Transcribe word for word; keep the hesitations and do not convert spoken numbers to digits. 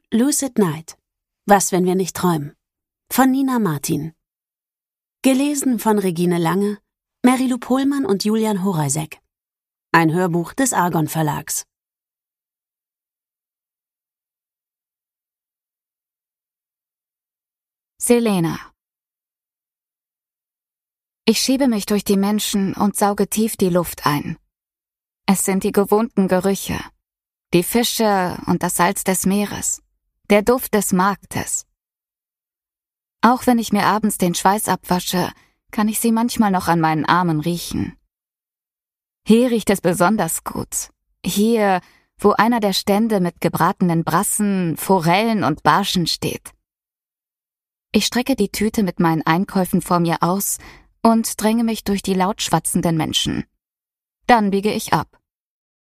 Lucid Night. Was, wenn wir nicht träumen? Von Nina Martin. Gelesen von Regine Lange, Mary-Lou Pohlmann und Julian Horeisek. Ein Hörbuch des Argon Verlags. Selena. Ich schiebe mich durch die Menschen und sauge tief die Luft ein. Es sind die gewohnten Gerüche, die Fische und das Salz des Meeres, der Duft des Marktes. Auch wenn ich mir abends den Schweiß abwasche, kann ich sie manchmal noch an meinen Armen riechen. Hier riecht es besonders gut. Hier, wo einer der Stände mit gebratenen Brassen, Forellen und Barschen steht. Ich strecke die Tüte mit meinen Einkäufen vor mir aus und dränge mich durch die laut schwatzenden Menschen. Dann biege ich ab.